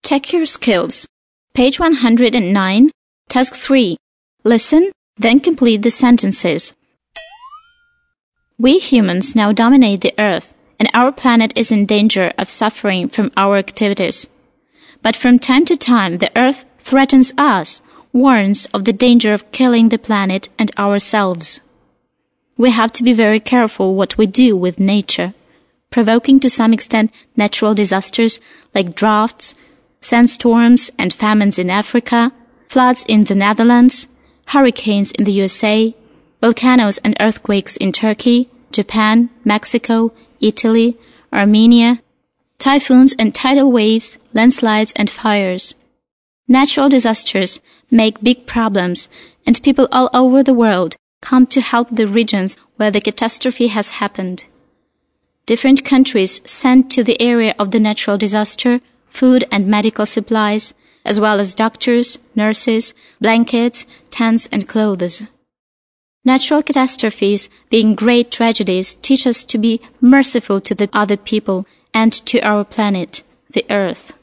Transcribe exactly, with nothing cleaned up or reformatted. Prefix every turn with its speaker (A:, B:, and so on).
A: Check your skills. Page one hundred nine, Task three. Listen, then complete the sentences. We humans now dominate the Earth, and our planet is in danger of suffering from our activities. But from time to time, the Earth threatens us, warns of the danger of killing the planet and ourselves. We have to be very careful what we do with nature, provoking to some extent natural disasters like droughts, sandstorms and famines in Africa, floods in the Netherlands, hurricanes in the U S A, volcanoes and earthquakes in Turkey, Japan, Mexico, Italy, Armenia, typhoons and tidal waves, landslides and fires. Natural disasters make big problems, and people all over the world come to help the regions where the catastrophe has happened. Different countries send to the area of the natural disaster food and medical supplies, as well as doctors, nurses, blankets, tents and clothes. Natural catastrophes, being great tragedies, teach us to be merciful to the other people and to our planet, the Earth.